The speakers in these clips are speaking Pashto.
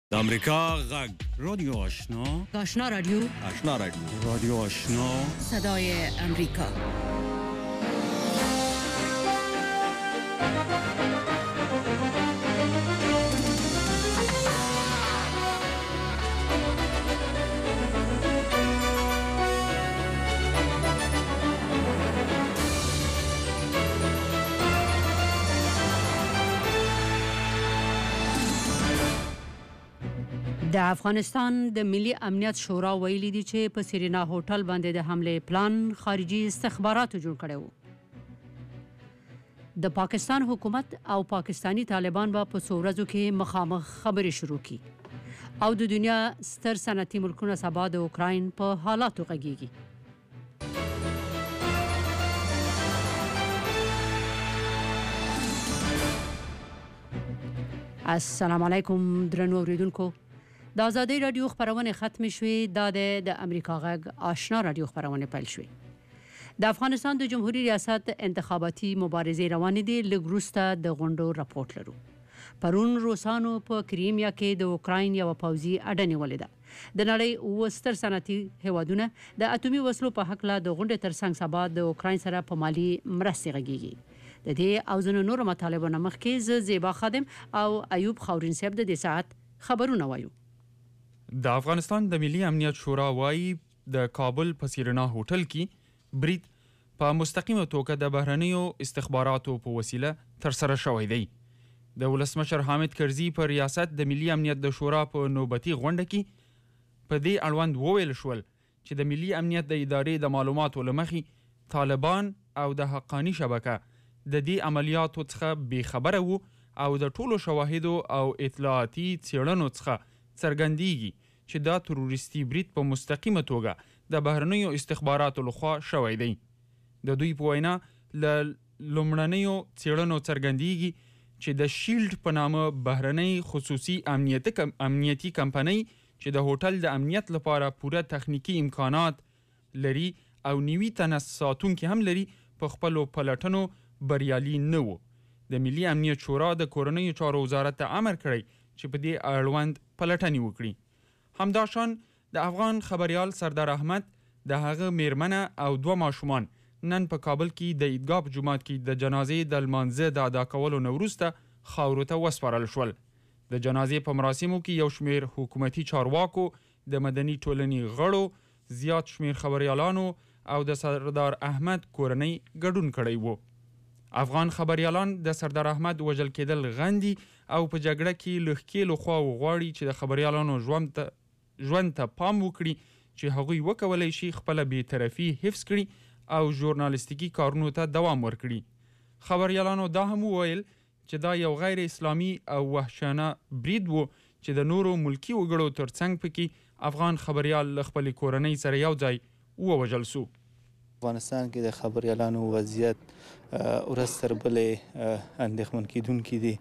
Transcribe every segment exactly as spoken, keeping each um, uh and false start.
د امریکا غږ رادیو آشنا آشنا رادیو آشنا رادیو رادیو آشنا صدای امریکا. د افغانستان د ملي امنیت شورا ویلي دي چې په سرینا هوټل باندې د حمله پلان خارجي استخباراتو جوړ کړی و. د پاکستان حکومت او پاکستانی طالبان به په څو ورځو کې مخامخ خبرې شروع کړي او د دنیا ستر صنعتي ملکونه سبا د اوکراین په حالاتو غږیږي. السلام علیکم درنو اوریدونکو. د آزادۍ رادیو خبرونه ختم شوې. دا د امریکا غږ آشنا رادیو خبرونه پیل شوې. د افغانستان د جمهوریت ریاست انتخاباتي مبارزې روانې دي. لږ وروسته د غونډو راپورټ لرو. پرون روسانو په کریمیا کې د اوکراین یو پوځي اډه نیولې ده. د نړۍ اوه ستر صنعتي هیوادونه د اټومي وسلو په حق له د غونډې ترڅنګ سبا د اوکراین سره په مالي مرستې غږیږي. د دې او ځینو نورو مطالبونو مخکې زه زیبا خادم او ایوب خاورین صاحب د دې ساعت خبرونه وایو. د افغانستان د ملي امنیت شورا وايي د کابل په سرینا هوټل کې برید په مستقیمه توګه د بهرنیو استخباراتو په وسیله ترسره شوی دی. د ولسمشر حامد کرزي په ریاست د ملي امنیت د شورا په نوبتي غونډه کې په دې اړوند وویل شول چې د ملي امنیت د ادارې د معلوماتو له مخې طالبان او د حقانی شبکه د دې عملیاتو څخه بې خبره وو او د ټولو شواهدو او اطلاعاتي څېړنو څخه څرګندېږي چې دا تروریستي برید په مستقیمه توګه د بهرنیو استخباراتو لخوا شوی دی. د دوی په وینا له لومړنیو څېړنو څرګندېږي چې د شیلډ په نامه بهرنۍ خصوصي امنیتي امنیتي کمپنۍ چې د هوټل د امنیت لپاره پوره تخنیکی امکانات لري او نیوي تنه ساتونکي هم لري په خپلو پلټنو بریالي نه وو. د ملي امنیت شورا د کورنیو چارو وزارت ته امر کړی چې په دې اړوند پلټنې وکړي. همداشان د افغان خبريال سردار احمد د هغه میرمنه او دوه ماشومان نن په کابل کې د عیدګاه په جومات کې د جنازې د لمانځه د ادا کولو نه وروسته خاورو ته وسپارل شول. د جنازې په مراسمو کې یو شمیر حکومتي چارواکو، د مدني ټولنې غړو، زیات شمیر خبريالانو او د سردار احمد کورنۍ ګډون کړی وو. افغان خبريالان د سردار احمد وژل کېدل غندي او په جګړه کې لښکېلو خوا وغواړي چې د خبريالانو ژوند ته ژوند ته پام وکړي چې هغوی وکولای شي خپل بی‌طرفي حفظ کړي او ژورنالیستیکي کارونو ته دوام ورکړي. خبريالانو دا هم وویل چې دا یو غیر اسلامي او وحشیانه برید وو چې د نورو ملکی وګړو ترڅنګ پکې افغان خبريال له خپل کورنۍ سره یو ځای ووژل سو. افغانستان کې د خبريالانو وضعیت ورځ تر بلې اندېښمن کېدونکي دي.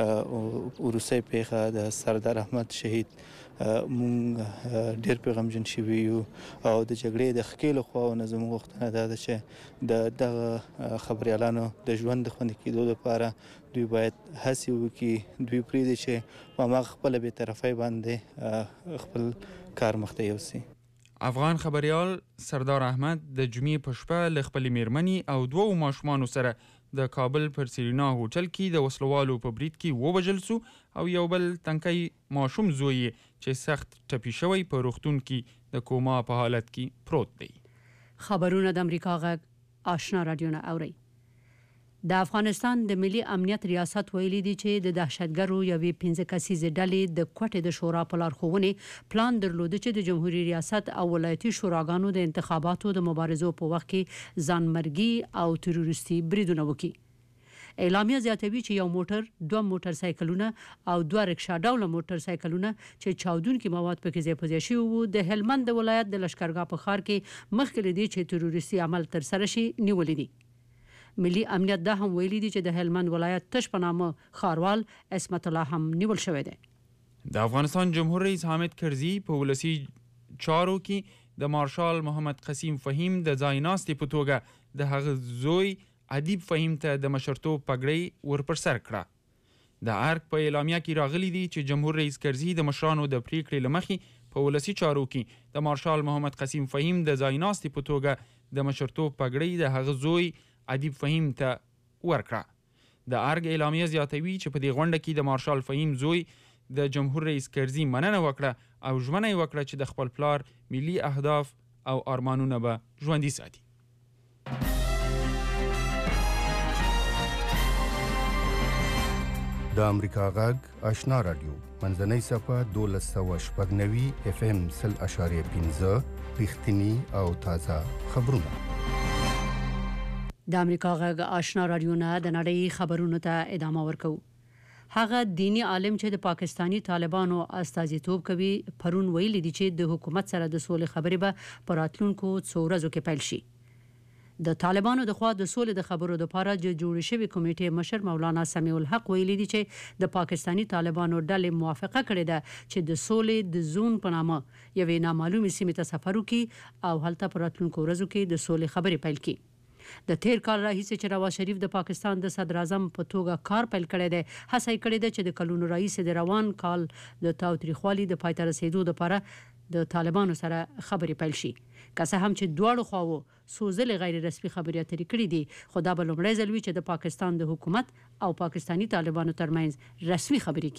وروستۍ پیښه د سردار احمد شهید مونږ ډېر په غمجن شوي یو او د جګړې د ښکېلو خواونه زموږ غوښتنه دا ده چې د دغه خبريالانو د ژوند د خوندي کېدو لپاره دوی باید هڅې وکړي، دوی پرېږدي چې په هماغه خپله بېطرفۍ باندې خپل کار مخته یوسي. افغان خبريال سردار احمد د جمعې په شپه له خپلې میرمنې او دوو ماشومانو سره د کابل پر سرینا هوټل کې د وسلوالو په برید کې ووژل سو او یو بل تنکی ماشوم زوی چې سخت ټپي شوی په روغتون کې د کوما په حالت کې پروت دی. خبرونه د امریکا غږ آشنا رادیو نه اوري. د افغانستان د ملي امنیت ریاست ویلي دي چې د دهشتګرو یوې پنځه کسیزې ډلې د کوټې د شورا په لارښوونې پلان درلوده چې د جمهوریت ریاست او ولایتي شوراګانو د انتخاباتو د مبارزو په وخت کې ځانمرګي او تروریستي بریدونه وکړي. اعلامیه زیاتوي چې یو موټر، دوه موټر سایکلونه او دوه رکشا ډوله موټر سایکلونه چې چاودونکي مواد پکې ځای په ځای شوي وو د هلمند ولایت د لشکرګاه په ښار کې مخکې له دې چې تروریستي عمل ترسره شي نیولې دي. ملي امنیت دا هم ویلي دي چې د هلمند ولایت تش په نامه ښاروال عصمت الله هم نیول شوی دی. د افغانستان جمهور رئیس حامد کرزي په ولسی چارو کې د مارشال محمد قسیم فهیم د ځای ناستې په توګه د هغه زوی ادیب فهیم ته د مشرتوب پګړۍ ورپر سر کړه. د ارګ په اعلامیه کې راغلي دي چې جمهور رئیس کرزي د مشرانو د پریکړې لمخې په ولسی چارو کې د مارشال محمد قسیم فهیم د ځایناستي په توګه د مشرتوب پګړۍ د هغه زوی ادیب فهیم ته ورکړه. د ارګ اعلامیه زیاتوي چې په دې غونډه کې د مارشال فهیم زوی د جمهور رئیس کرزي مننه وکړه او ژمنه یې وکړه چې د خپل پلار ملي اهداف او ارمانونه به ژوندي ساتي. د امریکا غږ آشنا رادیو منځنۍ صفحه دولس سوه شپږ نوي اف ام سل اشاریه پنځه رښتینی او تازه خبرونه. د امریکا غږ آشنا رادیو نه د نړۍ خبرونو ته ادامه ورکو. هغه دینی عالم چې د پاکستانی طالبانو استازیتوب کوي پرون ویلي دي چې د حکومت سره د سولې خبرې به په راتلونکو څو ورځو کې پیل شي. د طالبانو د خوا د سولې د خبرو لپاره جوړ شوی کمیټې مشر مولانا سمیع الحق ویلي دي چې د پاکستانی طالبانو ډلې موافقه کړې ده چې د سولې د زون په نامه یوې نامعلومې سیمې ته سفر وکړي او هلته په راتلونکو ورځو کې د سولې خبرې پیل کړي. د تیر کال راهیسې چې نواز شریف د پاکستان د صدر اعظم په توګه کار پیل کړی دی، هڅه یې کړې ده چې د کلونو راهیسې د روان کال د تاوتریخوالي د پای ته رسیدو لپاره د طالبانو سره خبرې پیل شي. که څه هم چې دواړو خواو سوزل غیر رسمي خبرې اترې کړې دي، خو دا به لومړی ځل وي چې د پاکستان د حکومت او پاکستانی طالبانو ترمنځ رسمي خبرې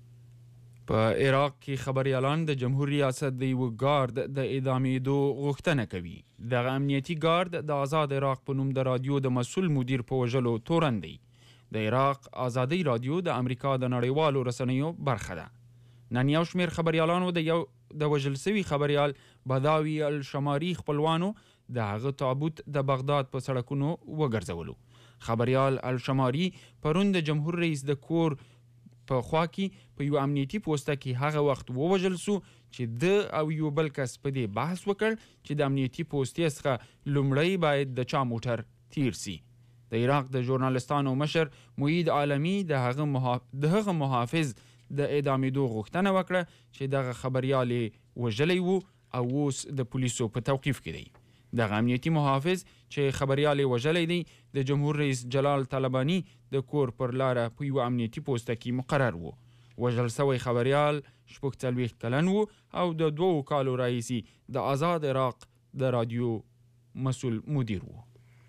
کیږي. په عراق کې خبريالان د جمهور ریاست د یو ګارد د اعدامېدو غوښتنه کوي. د امنیتي ګارد د آزاد عراق په نوم د رادیو د مسؤل مدیر په وژلو تورن دی. د عراق آزادي رادیو د امریکا د نړیوالو رسنیو برخه ده. نن یو شمېر خبريالانو د یو د وژل شوي خبريال بداوي الشماري خپلوانو د هغه تابوت د بغداد په سړکونو وګرځولو. خبريال الشماري پرون د جمهور رئیس د کور په خوا کې په یو امنیتي پوسټه کې هغه وخت ووژل شو چې د او یو بل کس په دې بحث وکړ چې د امنیتي پوسټې څخه لومړی باید د چا موټر تیر سي. د عراق د ژورنالستانو مشر موحید عالمي د هغه محاف... د هغه محافظ د اعدامېدو غوښتنه وکړه چې دغه خبريال وژلی وو او اوس د پولیسو په توقیف کې دی. دغه امنیتي محافظ چې خبريال وژلی دی د جمهور رئیس جلال طالباني د کور پر لاره په یو امنیتي پوسټه کې مقرر وو. وژل شوی خبريال شپږ څلوېښت کلن وو او د دوو کالو راهیسې د آزاد عراق د رادیو مسؤل مدیر وو.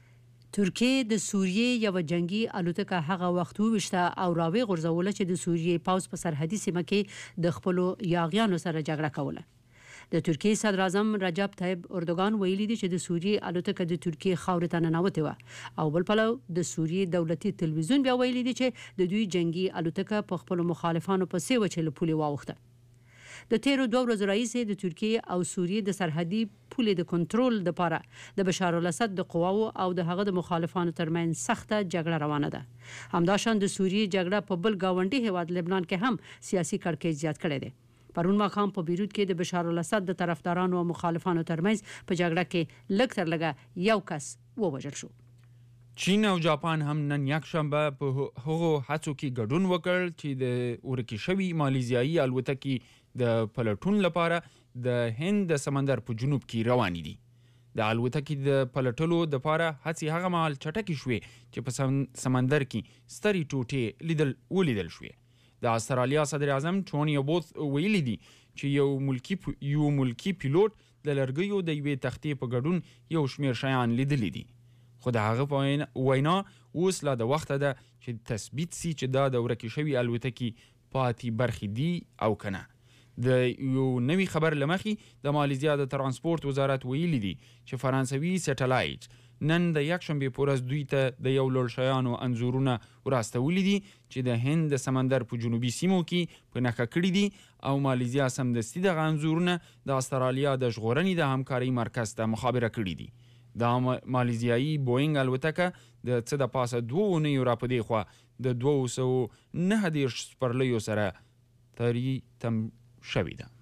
ترکیه د سوریې یو جنگي الوتکه هغه وخت وشته او راوي غورځوله چې د سوریې پاوز په سرحدي سیمه کې د خپل یاغیانو سره جګړه کوله. د ترکیه صدر اعظم رجب طیب اردوغان ویلي دی چې د سوریې الوتکه د ترکیه خاورې ته ننوتې وه او بل پلو د سوریې دولتي تلویزیون بیا ویلي دی چې د دوی جنگي الوتکه په خپل مخالفانو په سیوه چې له پولې واوښته. د تیرو دوه ورځو راهیسې د ترکیه او سوریې د سرحدي پولې د کنټرول لپاره د بشار الاسد د قواو او د هغه د مخالفانو ترمنځ سخته جګړه روانه ده. همداشان د سوریې جګړه په بل گاونډي هیواد لبنان کې هم سیاسي کړکېچ زیات کړی دی. پرون ماښام په بیروت کې د بشار الاسد د طرفدارانو او مخالفانو ترمنځ په جګړه کې لږ تر لږه یو کس ووژل شو. چین او جاپان هم نن یکشنبه په هغو هڅو کې ګډون وکړ چې د ورکې شوي مالیزیایي الوتکې د پلټون لپاره د هند د سمندر په جنوب کې روانې دي. د الوتکې د پلټلو لپاره هڅې هغه مهال چټکې شوې چې په سمندر کې سترې ټوټې لیدل ولیدل شوې. د استرالیا صدر اعظم ټوني ابوث ویلي دي چې یو ملکی یو ملکی پیلوټ د لرګیو د یوې تختې په ګډون یو شمېر شیان لیدلي دي. خو د هغه په وینا اوس لا د وخته ده چې تثبیت سي چې دا د ورکې شوي الوتکې پاتې برخې دي او کنه. د یو نوي خبر لمخې د مالیزیا د ترانسپورت وزارت ویلي دي چې فرانسوي سټلایټ نن د یکشنبې په ورځ دوی ته د یو لوړ شیانو انځورونه وراستولي دي چې د هند د سمندر په جنوبي سیمو کې په نښه کړي دي او مالیزیا سمدستي دغه انځورونه د استرالیا د ژغورنې د همکارۍ مرکز ته مخابره کړي دي. دا مالیزیایي بوینګ الوتکه د څه د پاسه دوه اونیو را په دې خوا د دوه سوه نهه دېرش سپرلیو سره تری تم شوې ده.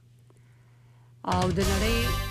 او د نړۍ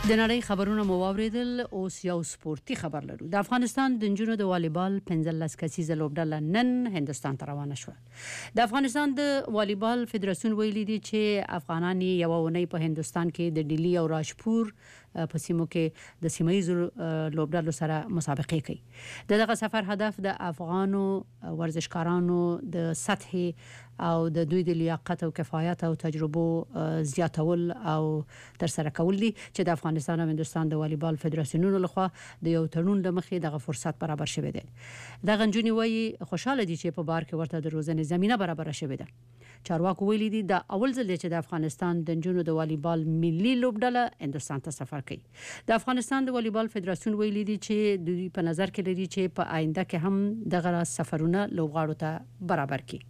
د نړۍ خبرونه مو واوریدل. اوس یو سپورتي خبر لرو. د افغانستان د نجونو د والیبال پنځلس کسیزه لوبډله نن هندستان ته روانه شوه. د افغانستان د والیبال فدراسیون ویلي دی چې افغانان یو ونې په هندستان کې د ډیلی او راجپور په سیمو کې د سیمایي لوبډلو سره مسابقه کوي. دغه سفر هدف د افغانو ورزشکارانو د سطح او د دوی د لیاقت او کفایت او تجربو زیاتول او تر سره کول دي چې د افغانستان او هندستان د والیبال فدراسیونونو لخوا د یو تړون له مخې دغه فرصت برابر شوی دی. دغه نجونې وایي خوشاله دي چې په بار کې ورته د روزنې زمينه برابر شوی ده. چارواکو ویلي دي د اول ځل چې د افغانستان د نجونو د والیبال ملي لوبډله هندستان ته سفر کوي. د افغانستان د والیبال فدراسیون ویلي دي چې د دوی په نظر کې لري چې په آینده کې هم دغه سفرونه لوبغاړو ته برابر کړي.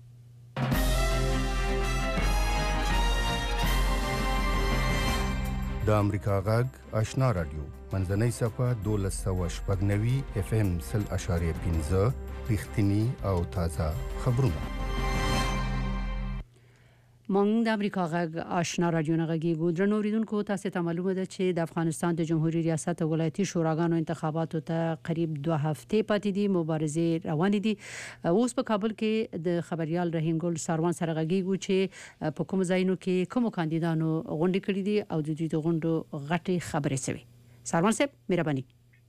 د امریکا غږ آشنا رادیو منځنۍ صفه دولس سوه شپږ نوي اف ام سل اشاریه پنځه رښتینی او تازه خبرونه. مونږ د امریکا غږ آشنا رادیو نه غږیږو. درنو اوریدونکو، تاسو ته معلومه ده چې د افغانستان د جمهوریت ریاست او ولایتي شوراګانو انتخاباتو ته قریب دوه هفتې پاتې دي. مبارزې روانې دي. اوس په کابل کې د خبريال رحیم ګل ساروان سره غږیږو چې په کوم ځایونو کې کوم کاندیدانو غونډې کړې دي او د دوی د غونډو غټي خبرې شوي. ساروان صاحب مهرباني.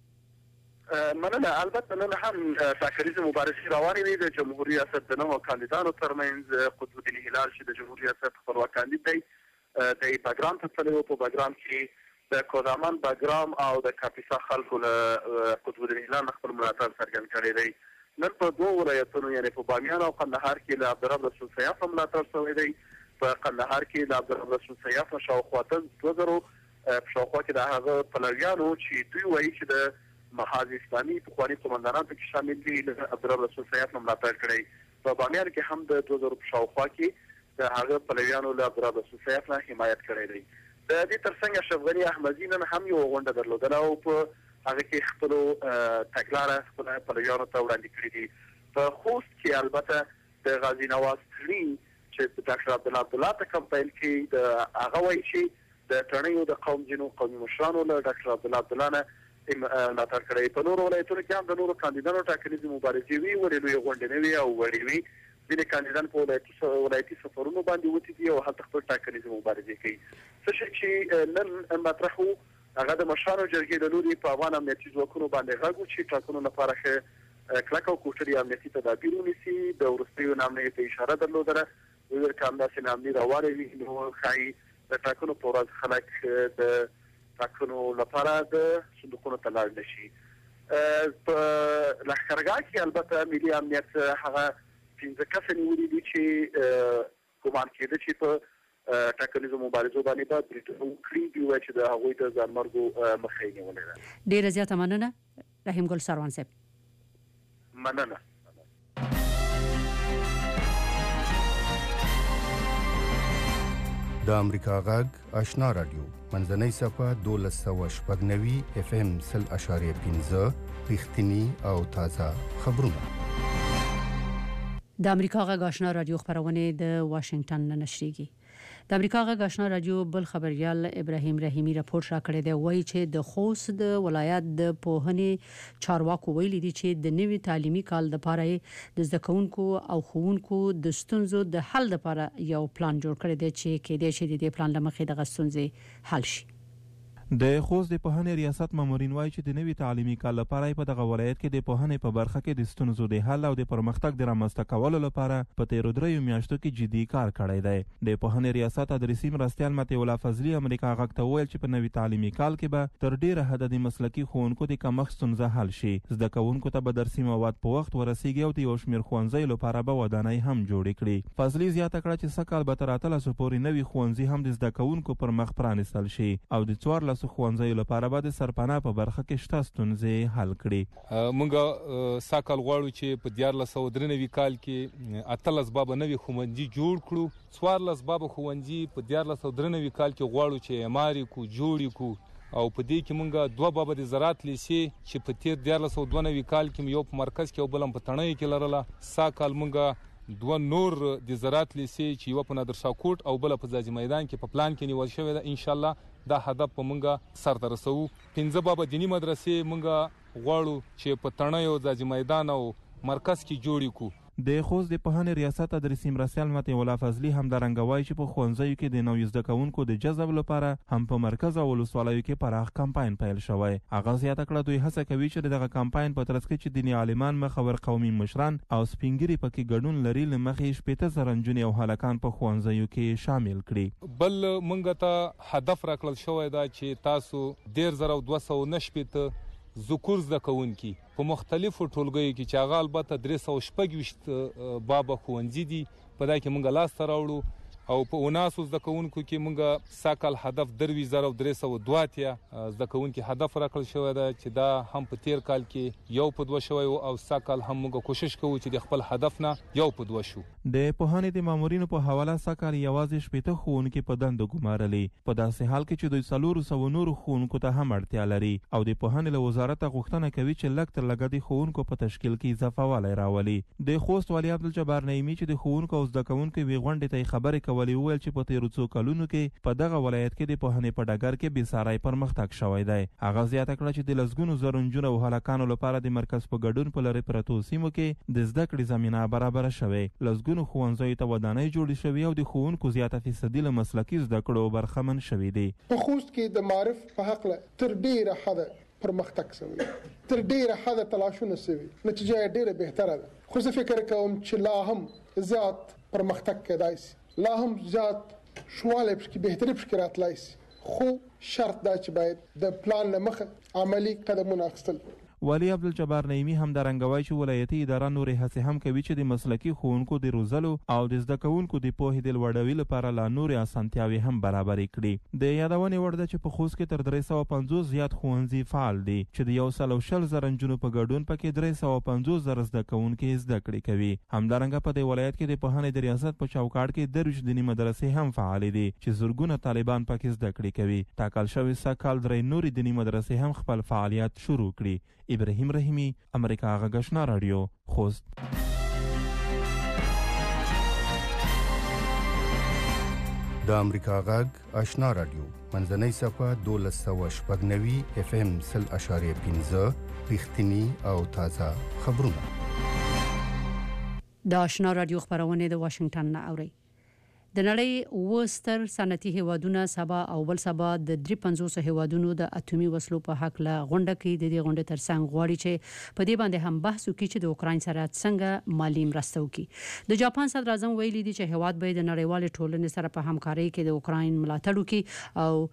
مننه. البته نن هم تاکریزه مبارزې روانې دي د جمهوریت ریاست د نوو کاندیدانو ترمنځ. قطب الدین هلال چې د جمهوریت ریاست خپلواک کاندید دی د باګرام ته تللی و. په باګرام کې د کودامن باګرام او د کاپیسا خلکو له قطب الدین هلال خپل ملاتړ څرګند کړی دی. نن په دوه ولایتونو یعنی په بامیان او قندهار کې له عبدالرب رسول سیاف ملاتړ شوی دی. په قندهار کې د عبدالرب رسول سیاف شاوخوا دوه زره په شاوخوا کې د هغه پلویانو چې دوی وایي چې د محاذ اسلامي پخواني قومندانان پکې شامل دي له عبدالرب رسول سیاف ملاتړ کړی. په بامیان کې هم د دوه زره په شاوخوا کې د هغه پلویانو له عبدالرب رسول سیاف نه حمایت کړی دی. د دې ترڅنګ اشرف غني احمدي نن هم یو غونډه درلودله او په هغه کې خپل تګلاره خپل پلویانو ته وړاندې کړې دي. په خوست کې البته د غازی نواز تړي چې د ډاکټر عبدالله عبدالله ته کمپاین کې د هغه وایي چې د تړنیو د قوم جنو قومي مشرانو له ډاکټر عبدالله عبدالله نه ملاتړ کړی. په نورو ولایتونو کې هم د نورو کاندیدانو ټاکنیزې مبارزې وي، ولې لویې غونډې نه وي او وړې وي. ځینې کاندیدان په ولایتي ولایتي سفرونو باندې وتي دي او هلته خپل ټاکنیزې مبارزې کوي. څه شی چې نن مطرح و هغه د مشرانو جرګې له لوري په افغان امنیتي ځواکونو باندې غږ و چې ټاکنو لپاره ښه کلک او کوټري امنیتي تدابیر ونیسي. د وروستیو نامنې ته اشاره درلودله. ویل که همداسې نامنې روانې وي نو ښایي د ټاکنو په ورځ خلک د ټاکنو لپاره د صندوقونو ته لاړ نشي. په لښکرګاه کې البته ملي امنیت هغه پنځه کسه نیولي دي چې ګمان کېده چې په ټاکنیزو مبارزو باندې به برید وکړي. دوی وایي چې د هغوی د ځانمرګو مخه یې نیولې ده. ډېره زیاته مننه رحیم ګل ساروان صاحب. مننه. د امریکا غږ آشنا رادیو منځنۍ صفه دولس سوه شپږ نوي اف ام سل اشاریه پنځه رښتینی او تازه خبرونه. د امریکا غږ آشنا رادیو خبرونه د واشنگټن نه نشریږي. د امریکا غږ آشنا رادیو بل خبريال ابراهیم رحیمی راپور را کړی دی. وایي چې د خوست د ولایت د پوهنې چارواکو ویلي دي چې د نوي تعلیمي کال لپاره د زده کوونکو او ښوونکو د ستونزو د حل لپاره یو پلان جوړ کړی دی چې کېدای شي د دې پلان لمخې د ستونزې حل شي. د خوست د پوهنې ریاست مامورین وایي چې د نوي تعلیمي کال لپاره په دغه ولایت کې د پوهنې په برخه کې د ستونزو د حل او د پرمختګ د رامنځته کولو لپاره په تیرو دریو میاشتو کې جدي کار کړی دی. د پوهنې ریاست ادرسي مرستیال متي الله فضلي امریکا غږ ته وویل چې په نوي تعلیمي کال کې به تر ډیره حده د مسلکي ښوونکو د کمښت ستونزه حل شي. زده کوونکو ته به درسي مواد په وخت ورسیږي او د یو شمېر ښوونځیو لپاره به ودانۍ هم جوړې کړي. فضلي زیاته کړه چې سږ کال به تر اتلسو پورې نوي ښوونځي هم د زده کوونکو پر مخ پرانیستل شي او د څوارلسو ښوونځیو لپاره به د سرپناه په برخه کې شته ستونزې حل کړي. موږ ساکال غواړو چې په دیارلس سوه درې نوي کال کې اتلس بابه نوي ښوونځي جوړ کړو. څوارلس بابه ښوونځي په دیارلس سوه درې نوي کال کې غواړو چې اعمار یې کړو، جوړ یې کړو. او په دې کې موږ دوه بابه د زراعت لیسې چې په تیر دیارلس سوه دوه نوي کال کې یو په مرکز کې او بل هم په تڼیو کې لرله. ساکال موږ دوه نور د زراعت لیسې چې یو په نادرشاه کوټ او بل په ځاځي میدان کې په پلان کې نیول شوی ده. ان شاء الله دا هدف په مونږه سر ته رسو. پنځه بابا دینی مدرسې مونږه غواړو چې په تڼیو ځاځي میدان او مرکز کې جوړې کو. د خوست د پوهنې ریاست تدریسي مرستیال متي ولا فضلي همدارنګه وایي چې په ښوونځیو کې د نویو زده کوونکو د جذب لپاره هم په مرکز او ولسوالیو کې پراخ کمپاین پیل شوی. هغه زیاته کړه دوی هڅه کوي چې دغه کمپاین په ترڅ کې چې دیني عالمان مخور قومي مشران او سپینګری پکې ګډون لري لمخې شپېته زره نجونې او هلکان په ښوونځیو کې شامل کړي. بل مونږ ته هدف راکړل شوی دا چې تاسو ډیر زره دوه سوه نه شپېته ذکور زده کوونکي په مختلفو ټولګیو کې چې هغه البته درې سوه شپږ ویشت بابه ښوونځي دي په دا کې مونږ لاسته راوړو او په اوناسو زده کوونکو کې مونږ ساکال هدف درویشت زره درې سوه دوه اتیا زده کوونکي هدف راکړل شوی ده چې دا هم په تیر کال کې یو په دوه شوی او ساکال هم مونږ کوشش کوو چې د خپل هدف نه یو په دوه شو. د پوهنې د مامورینو په حواله ساکال یوازې شپېته ښوونکي په دندو ګمارلې په داسې حال کې چې دوی څلورو سوو نورو ښوونکو ته هم اړتیا لري او د پوهنې له وزارت غوښتنه کوي چې لږ تر لږه د ښوونکو په تشکیل کې اضافه والی راولي. د خوست والي عبدالجبار نعیمي چې د ښوونکو او زده کوونکو یوې غونډې ته خبرې کولې وویل چې په تیرو څو کلونو کې په دغه ولایت کې د پوهنې په ډګر کې بېساری پرمختګ شوی دی. هغه زیاته کړه چې د لسګونو زرو نجونو او هلکانو لپاره د مرکز په ګډون په لرې پرتو سیمو کې د زده کړې زمینه برابره شوې. لسګونو ښوونځیو ته ودانۍ جوړې شوې او د ښوونکو زیاته فیصدي له مسلکي زده کړو برخمن شوي دي. په خوست کې د معرف په هکله تر ډېره حده پرمختګ شوی، تر ډېره حده تلاشونه شوي، نتیجه یې ډېره بهتره ده. خو زه فکر کوم چې لا هم زیات پرمختګ کېدای شي، لا هم زیات شواله پکې بهتري پکې راتلای شي، خو شرط دا چې باید د پلان له مخه عملی قدمونه اخیستل. والي عبدالجبار نعیمي همدارنګه وایي چې ولایتي اداره نورې هڅې هم کوي چې د مسلکي ښوونکو د روزلو او د زده کوونکو د پوهې د لوړوي لپاره لا نورې اسانتیاوې هم برابرې کړي. د یادونې وړ ده چې په خوست کې تر درې سوه پنځوس زیات ښوونځي فعال دي چې د یو سل او شل زره نجونو په ګډون پکې درې سوه پنځوس زره زده کوونکي زده کړې کوي. همدارنګه په دې ولایت کې د پوهنې د ریاست په چوکاټ کې درویشت دیني مدرسې هم فعالې دي چې زرګونه طالبان پکې زده کړې کوي. ټاکل شوې سږ کال درې نورې دیني مدرسې هم خپل فعالیت شروع کړي. ابراهیم رحیمی، امریکا غږ آشنا رادیو، خوست. د امریکا غږ آشنا رادیو منځنۍ صفحه دولس سوه شپږ نوي اف ام سل اشاریه پنځه رښتینی او تازه خبرونه. د آشنا رادیو خبرونه د واشنگټن نه اوري. د نړۍ وستر صنعتي هیوادونه سبا او بل سبا د درې پنځوس هیوادونو د اټومي وسلو په حق له غونډه کې د دې غونډې ترڅنګ غواړي چې په دې باندې هم بحث وکړي چې د اوکراین سره څنګه مالی مرسته وکړي. د جاپان صدر اعظم ویلي دي چې هیواد به د نړیوال ټولنې سره په همکارۍ کې د اوکراین ملاتړ وکړي او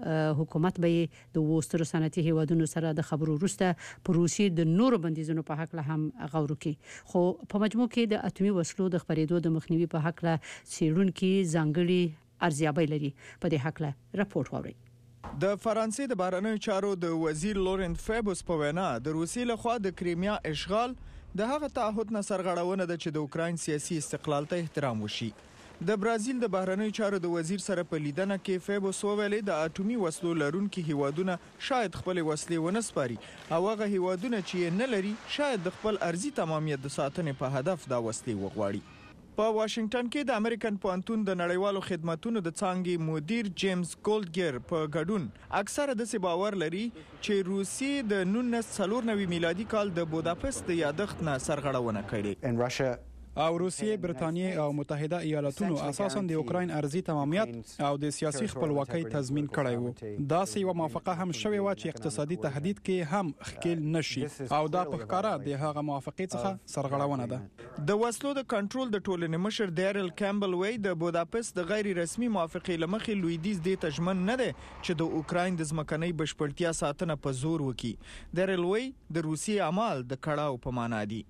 حکومت به د وسترو صنعتي هیوادونو سره د خبرو وروسته په روسي د نورو بندیزونو په حق له هم غور وکړي. خو په مجموع کې د اټومي وسلو د خبرېدو د مخنیوي په حق له څېړونکي ځانګړي ارزیابي لري. په دې حق له راپور ووري. د فرانسې د بهرنیو چارو د وزیر لورنت فیبوس په وینا د روسي لخوا د کریمیا اشغال د هغه تعهد نه سرغړونه ده چې د اوکراین سیاسي استقلال ته احترام وشي. د برازیل د بهرنیو چارو د وزیر سره په لیدنه کې فیبوس وویلې د اټومي وسلو لرونکي هیوادونه شاید خپل وسلې ونسپاري او هغه هیوادونه چې نه لري شاید د خپل ارضي تمامیت د ساتنې په هدف دا وسلې وغواړي. په واشنگټن کې د امریکن پوهنتون د نړیوالو خدماتو د څانګې مدیر جیمز ګولډګیر په ګډون اکثره د سی باور لري چې روسي د نولس څلور نوي میلادي کال د بوداپست د یادښت نه سرغړونه کړې او روسیې، برتانیې او متحده ایالاتونو اساساً د اوکراین ارضي تمامیت او د سیاسي خپلواکۍ تضمین کړی وو. دا سی و موافقه هم شوې و چې اقتصادي تهدید کې هم ښکیل نشي او دا په ښکارا د هغه موافقې څخه سرغړونه ده. د وسلو د کنټرول د ټولنې مشر ډیرل کیمبل وی د بوداپست د غیر رسمي موافقې لمخې لویدیز د تجمن نه ده چې د اوکراین د ځمکنۍ بشپړتیا ساتنه په زور وکړي. ډیرل وی د روسي عمل د کړهو په معنا دي.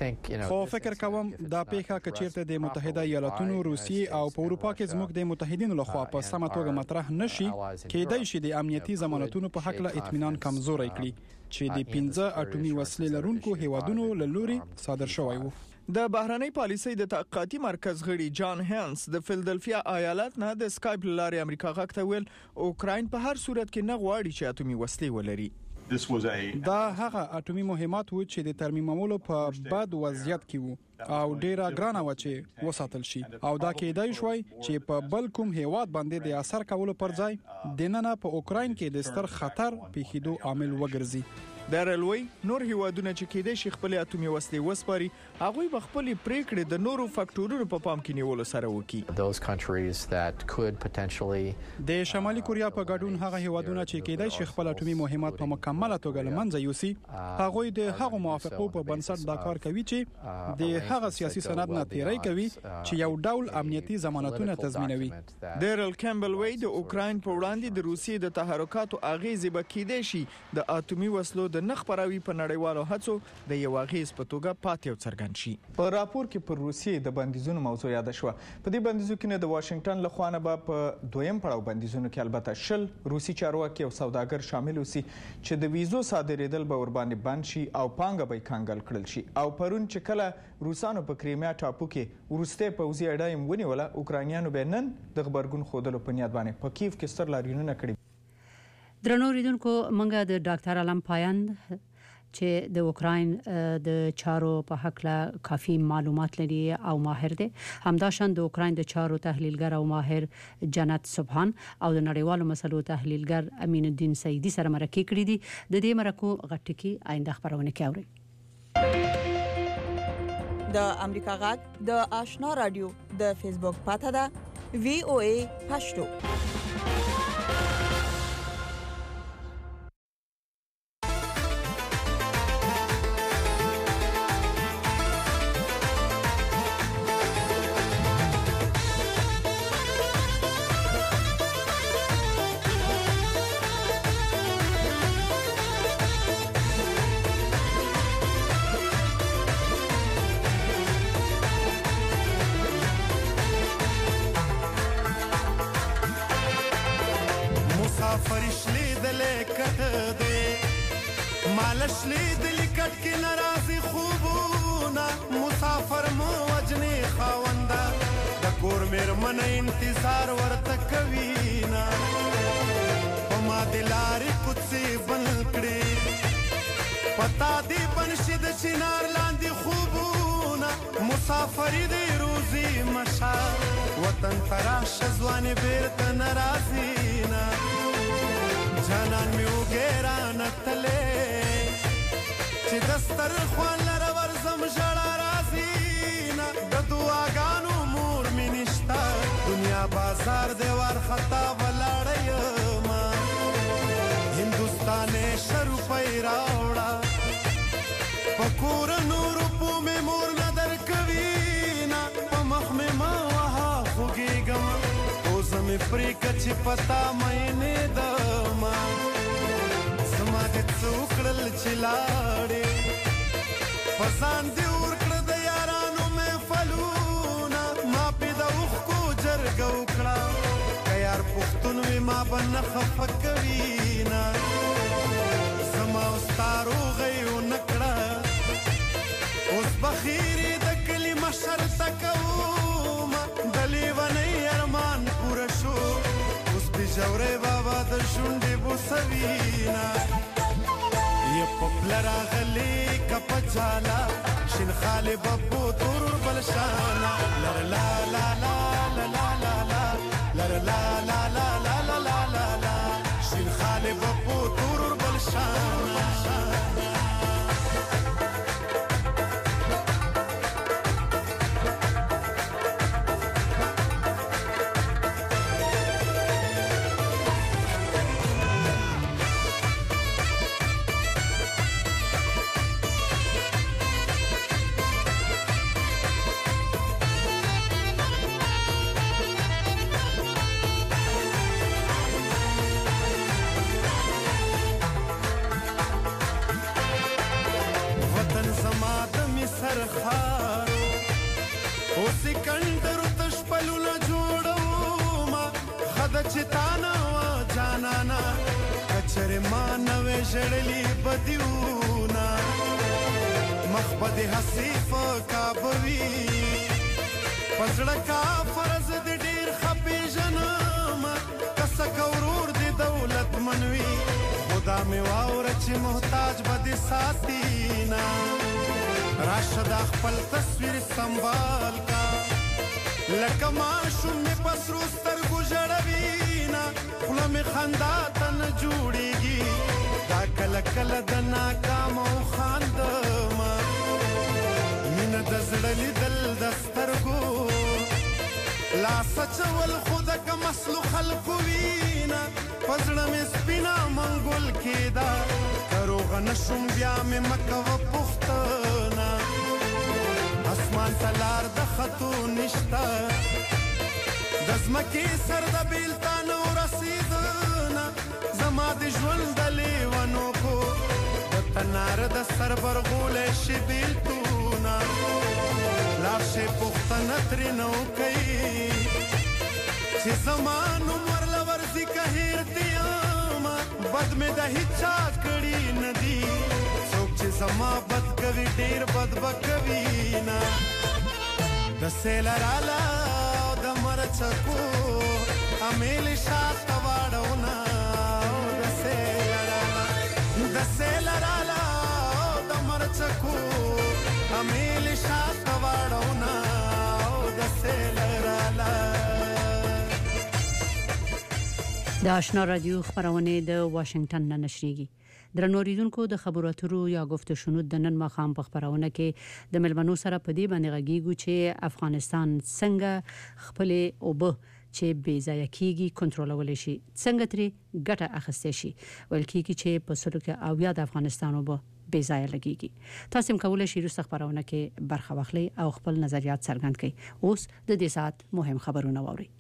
خو فکر کوم دا پیښه کچیرته د متحده ایالاتونو، روسیې او په اروپا کې زموږ د متحدینو لخوا په سمه توګه مطرح نشي کېدای شي د امنیتي ضمانتونو په حق له اطمینان کمزوري کړي چې د پنځه اټومي وسلې لرونکو هیوادونو له لوري صادر شوی وو. د بهرنۍ پالیسۍ د تحقیقاتي مرکز غړي جان هانس د فیلډلفیا ایالت نه د سکایپ لارې امریکا غاک ته ویل اوکراین په هر صورت کې نه غواړي چې اټومي وسلې ولري. دا هغه اټومي مهمات و چې د ترمیمولو په بد وضعیت کې وو او ډیره ګرانه و چې وساتل شي او دا کېدای شوی چې په بل کوم هیواد باندې د اثر کولو پر ځای د نن په اوکراین کې د ستر خطر پیښېدو عامل وګرځي. د رلوي نور هیوادونه چې کېدای شي خپل اټومي وسلې وسپاري هغه به خپل پریکړې د نورو فاکټورونو په پام کې نیولو سره وکړي. د شمالي کوریا په ګډون هغه هیوادونه چې کېدای شي خپل اټومي مهمات په مکمله توګه لمنځه یوسي هغه د هغو موافقو په بنسټ دا کار کوي چې د هغه سیاسي سند نه تیری کوي چې یو ډول امنیتي ضمانتونه تضمینوي. ډیرل کیمبل وی د اوکراین په وړاندې د روسیې د تحرکاتو اغیزې به کېدای شي د اټومي وسلو د نخ پراوي په نړیوالو هڅو د یو اغیز په توګه پاتې او څرګند شي. په راپور کې پر روسیې د بندیزونو موضوع یاد شوه. په دې بندیزو کې نه د واشنگټن له خوا نه به په دویم پړاو بندیزونو کې البته شل روسي چارواکي او سوداګر شامل وسی چې د ویزو صادریدل به ور باندې بند شي او پانګه به کانګل کړل شي. او پرون چې کله روسانو په کریمیا ټاپو کې ورسته پوځي اډایم ونیوله اوکرانیانو به نن د خبرګون خودلو په نیت باندې په کیف کې ستر لاریونونه کړي. درنو ریدونکو منګه د ډاکټر علم پایند چې د اوکراین د چارو په حق له کافي معلومات لري او ماهر دی همداشان د اوکراین د چارو تحلیلګر او ماهر جنت سبحان او د نړیوالو مسلو تحلیلګر امین الدین سیدی سره مرکه کړې دي. د دې مرکو غټکی آینده خبرونه کوي. د امریکا غږ د آشنا رادیو د فیسبوک پاته ده وی او ای پښتو. انتظار ورته کوي نا په ما دلارې کوڅې بند کړې پتا دې بنشي د چنار لاندې خوبونه مسافري دې روزي مشا وطن تراشه ځوانې بیرته ناراضي نا جانان مې وګیرا نتلې چې دستر خوان لره ورزم ژړا راځي نا د دعاګانو مور مې نشته دنیا بازار دیوار خطا ولاړی ما هندوستان شروع پای راوړه پکور نور په مې مور نظر کوي نا په مخ مې ما وها خوګېږم اوس مې پرې کچ پتا مې نه دما سماج څوکړل چلاړې پسان دی ورکړ د یارانو مې فلونا ما پیدا وخ کو جرګ وکړه کيار پښتون وې ما بن خفقوي نا سما استارو غيو نکړه اوس بخیری د کلمه شرط کوما دلی ونی ارمان پور شو اوس بجوره بابا د شونډې بوسوینا ی پپلرا غلی کپ چالا شین خاله بپو تور بلشانا لا لا لا لا لا لا لا لا لا لا لا لا لا لا لا شین خاله بپو تور بلشانا جړلی بدیونا مخبد حسیف کابوی پزړه کا فرض د ډیر خپې جنم کس کورور د دولت منوي خود دا مې واوره چې محتاج به دې ساتي نه راشه دا خپل تصویر سنبال کا لکه ماشوم مې په سرو سترګو ژړوي نه خوله مې خندا ته نه جوړېږي دا کله کله د ناکامه وخاندمه مینه د زړه لیدل د سترګو لاس اچول خو د کم اصلو خلکو وینه په زړه مې سپینه منګول کېده که روغه نه شوم بیا مې مه کوه پوښتنه اسمان ته لار د خطو نشته د ځمکې سر د بیلتانه ورسېدنه زما د ژوند د لیونو کو د تناره د سر برغولی شي بیلتونه لاړ شئ پوښتنه ترېنه وکئ چې زما نوم ورله ورځي که هېر دې یمه بد مې د هېچا کړي نه دي څوک چې زما بد کوي ډېر بد به کوي نه د سیله راله او د مرچکو امیل شاته واړونه د سیله راله د سیله راله او د مرچکو امیل شاته واړونه د سیله راله د آشنا رادیو خبرونه د واشنگټن نه نشریږي درنو اوریدونکو د خبرو اترو یا گفت و شنود د نن ماښام په خبرونه کې د ملمنو سره په دې باندې غږیږو چې افغانستان څنګه خپل اوبه چې بې ځایه کیږي کنټرولول شي څنګه ترې ګټه اخیستل شي ول کیږي چې په سلو کې اویا د افغانستان اوبه بې ځایه لګیږي تاسو هم کولای شئ رسخ خبرونه کې برخه واخلئ او خپل نظریات څرګند کړئ اوس د دې سات مهم خبرونه واورئ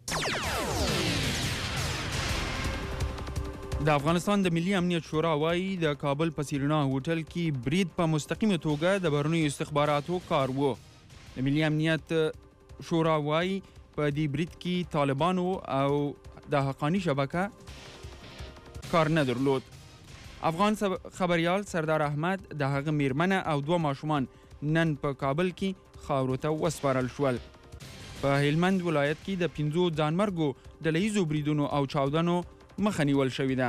د افغانستان د ملي امنیت شورا وايي د کابل په سیرینا هوټل کې برید په مستقیمه توګه د بهرنیو استخباراتو کار و د ملي امنیت شورا وايي په دې برید کې طالبانو او د حقانی شبکه کار نه درلود افغان خبريال سردار احمد د هغه میرمنه او دوه ماشومان نن په کابل کې خاورو ته وسپارل شول په هلمند ولایت کې د پنځو ځانمرګو ډله ییزو بریدونو او چاودنو مخه نیول شوې ده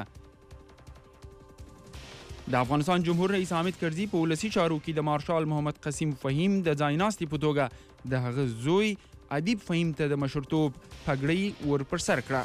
د افغانستان جمهور رئیس حامد کرزي په ولسي چارو کې د مارشال محمد قسیم فهیم د ځایناستي په توګه د هغه زوی ادیب فهیم ته د مشرتوب پګړۍ ور پر سر کړه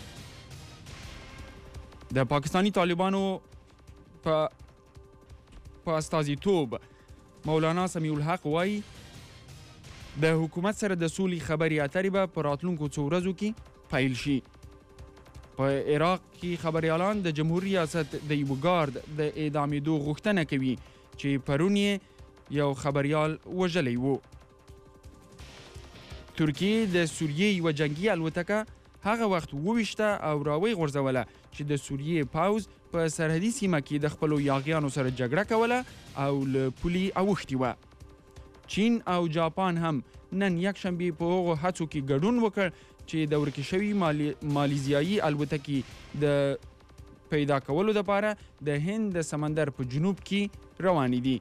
د پاکستانی طالبانو په په استازیتوب مولانا سمیع الحق وایي د حکومت سره د سولې خبرې اترې به په راتلونکو څو ورځو کې پیل شي په عراق کې خبريالان د جمهوریت ریاست د یو ګارد د اعدامېدو غوښتنه کوي چې پرون یو خبريال وژلی و ترکیه د سوریې یو جنگي الوتکه هغه وخت وویشته او راوي غورځوله چې د سوریې پاوز په سرحدي سیمه کې د خپل یاغیانو سره جګړه کوله او له پولي اوښتي و چین او جاپان هم نن یک شنبه په هغو هڅو کې ګډون وکړ چې د ورکې شوي مالیزیایي الوتکې د پیدا کولو لپاره د هند د سمندر په جنوب کې روانې دي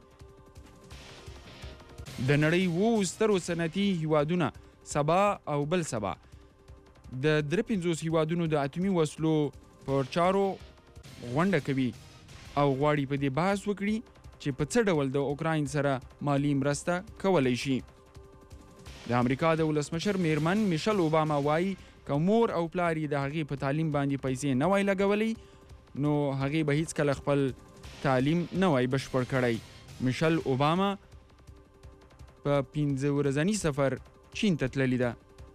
د نړۍ وو سترو صنعتي هیوادونه سبا او بل سبا د درې پنځوس هیوادونو د اتومي وسلو پر چارو غونډه کوي او غواړي په دې بحث وکړي چې په څه ډول د اوکراین سره مالی مرسته کولی شي د امریکا د ولسمشر میرمن میشل اوباما وایي که مور او پلار یې د هغې په تعلیم باندې پیسې نه وای لګولی نو هغې به هیڅکله خپل تعلیم نه وای بشپړ کړی میشل اوباما په پنځه ورځني سفر چین ته تللې ده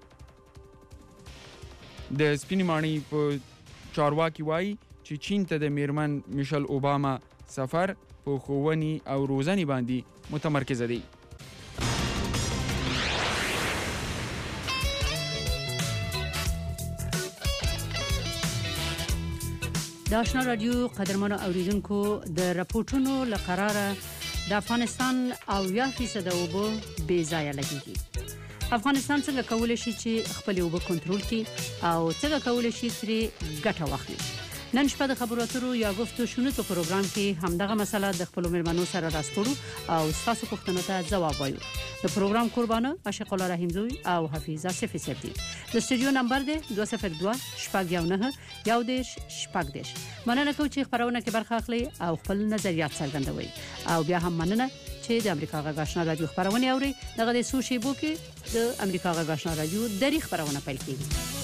د سپینې ماڼۍ په چارواکي وایي چې چین ته د میرمن میشل اوباما سفر په ښوونې او روزنې باندې متمرکزه دی د آشنا رادیو قدرمنو اوریدونکو د راپورټونو لقراره د افغانستان اویا فیصد اوبه بې ځایه لګیږي افغانستان څنګه کولای شي چې خپل اوبه کنټرول کړي او څنګه کولای شي ترې ګټه واخلي نن شپه د خبرو اترو یا گفتگو شنو په پروګرام کې همدغه مسله د خپل مېلمنو سره راسپړو او تاسو پوښتنو ته ځواب وایو. د پروګرام قربانه عاشق الله رحیم زوی او حفیظ صفی سپتی. د استودیو نمبر دی دوه صفر دوه شپږ یو نه یو دیش شپږ دیش. مننه کوم چې خبرونه کې برخه اخلي او خپل نظریات څرګندوي او بیا هم مننه چې د امریکا غږ آشنا رادیو خبرونه اوري. دغه د سوشي بو کې د امریکا غږ آشنا رادیو د خبرونه پیل کیږي.